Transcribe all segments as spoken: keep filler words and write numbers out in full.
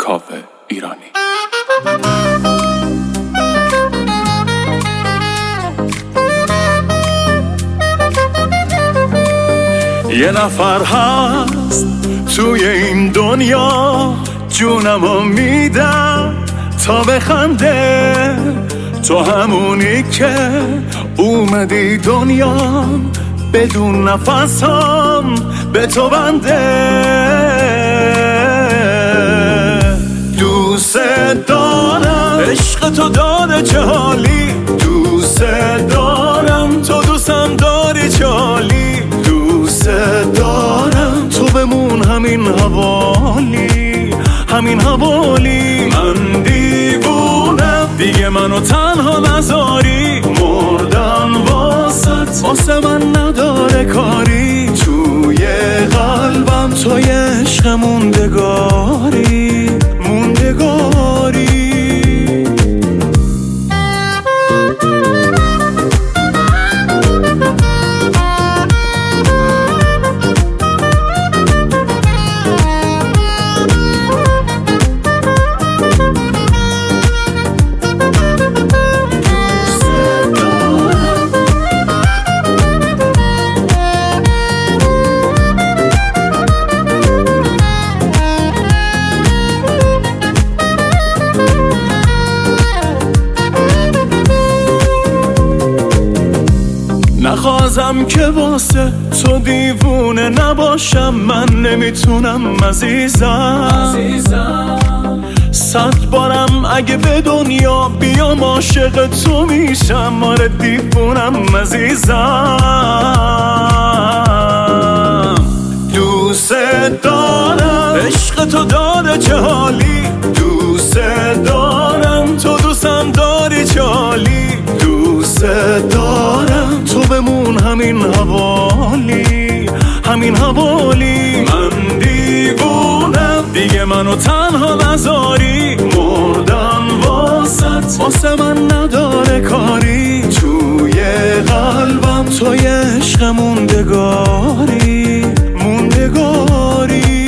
کاوه ایرانی. یه نفر هست توی این دنیا، جونمو میدم تا بخنده. تو همونی که اومدی دنیا بدون نفسم به تو بنده. دوست دارم عشق تو داره چه حالی، دوست دارم تو دوستم داری چه حالی. دوست دارم تو بمون همین حوالی، همین حوالی. من دیوونم دیگه منو تنها نذاری، مردن واسط واسه من نداره کاری. توی قلبم توی عشق موندگاری، موندگاری. نخواستم که واسه تو دیوونه نباشم، من نمیتونم عزیزم. صد بارم اگه به دنیا بیام عاشق تو میشم، آره دیوونم عزیزم. دوست دارم عشق تو داره چه حالی، دوست دارم تو دوستم داری چه حالی. دوست دارم تو بمون همین حوالی، همین حوالی. من دیوونم دیگه منو تنها نذاری، مردم واسط واسه من نداره کاری. توی قلبم توی عشق موندگاری، موندگاری.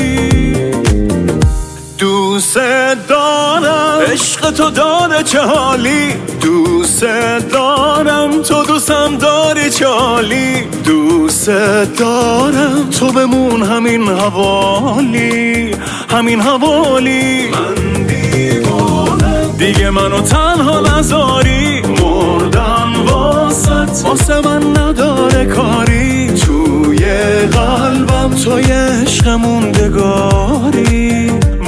دوست دارم عشق تو داره چه حالی، دوست دارم تو دوستم داری چه حالی. دوست دارم تو بمون همین حوالی، همین حوالی. من دیوانم دیگه منو تنها نذاری، مردن واسط واسه من نداره کاری. توی قلبم توی عشق موندگاری،